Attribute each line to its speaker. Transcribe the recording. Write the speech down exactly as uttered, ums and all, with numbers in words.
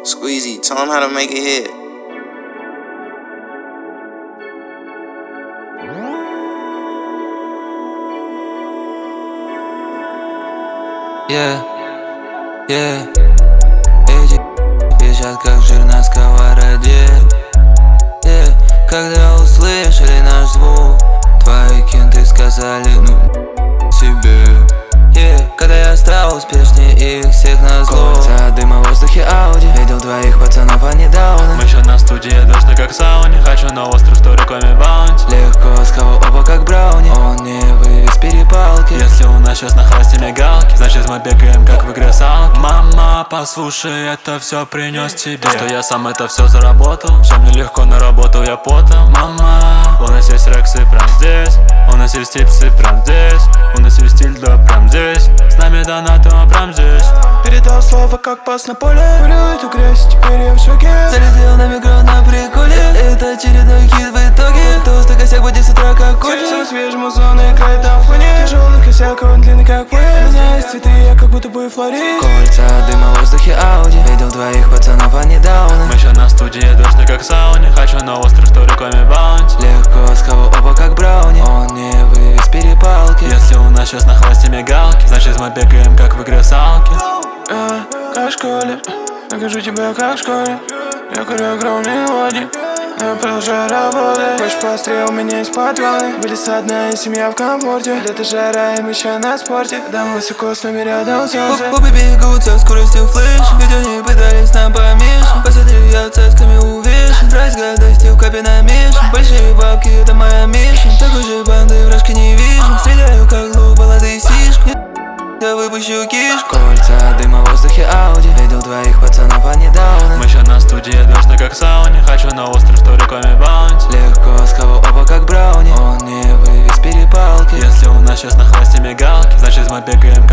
Speaker 1: Squeezy, tell him how to make it hit.
Speaker 2: Yeah, yeah. Эти пищат как жир на сковороде. Yeah. Когда услышали наш звук, твои кенты сказали, ну, себе. Yeah. Когда я стал успешнее их всех назло. Кольца дыма в воздухе Ауди. Видел двоих пацанов, они дауны.
Speaker 3: Мы еще на студии, дождь как сауне. Хочу на остров, что реками баунти.
Speaker 2: Легко, с кого оба как брауни. Он не вывез перепалки.
Speaker 3: Если у нас сейчас на хвосте мигалки, значит мы бегаем как в игре салки. Мама, послушай, это все принес тебе. То, что я сам это все заработал. Все мне легко, наработал я потом. Мама, у нас есть рексы прям здесь. У нас есть типсы прям здесь. У нас есть стиль, да, прям здесь. С нами донатом прям здесь.
Speaker 4: Передал слова как пас на поле. Вылил эту грязь, теперь я в шоке.
Speaker 2: Залетел на микро на приколе. Это очередной хит в итоге. Тост и косяк будет с утра как кофе.
Speaker 4: Все свежим музон играет на фоне. Тяжелый косяк, он длинный как поезд. У меня есть цветы, я как будто бы флорист.
Speaker 2: Кольца дыма в воздухе Ауди. Видел двоих пацанов, они дауны.
Speaker 3: Мы еще на студии, дождь как сауне. Хочу на остров, что реками баунти.
Speaker 2: Легко, с кого оба как брауни. Он не вывез перепалки.
Speaker 3: Если у нас сейчас на хвосте мигалки, значит мы бегаем как в игре салки.
Speaker 4: Я как в школе, накажу тебя как в школе. Я курю огромные мелодии, но я продолжаю работать. Хочешь пострел, у меня есть патроны. Вылез одна и семья в комфорте. Лето жара и мы еще на спорте. Дам высоко с нами рядом солнце.
Speaker 2: Бобы бегут со скоростью флэш. Ведь они пытались нам помешать. Посмотри, я цацками увешан. Драйс гадости в капе намешан. Большие бабки, это моя миша. Такой же банды вражки не вижу. Стреляю как лук, баллады сишки. Я выпущу кишку. Кольца дыма в воздухе Ауди. Видел двоих пацанов, они дауны.
Speaker 3: Мы еще на студии, дождь как сауне. Хочу на остров, что реками баунти.
Speaker 2: Легко, с кого оба как брауни. Он не вывез перепалки.
Speaker 3: Если у нас сейчас на хвосте мигалки, значит мы бегаем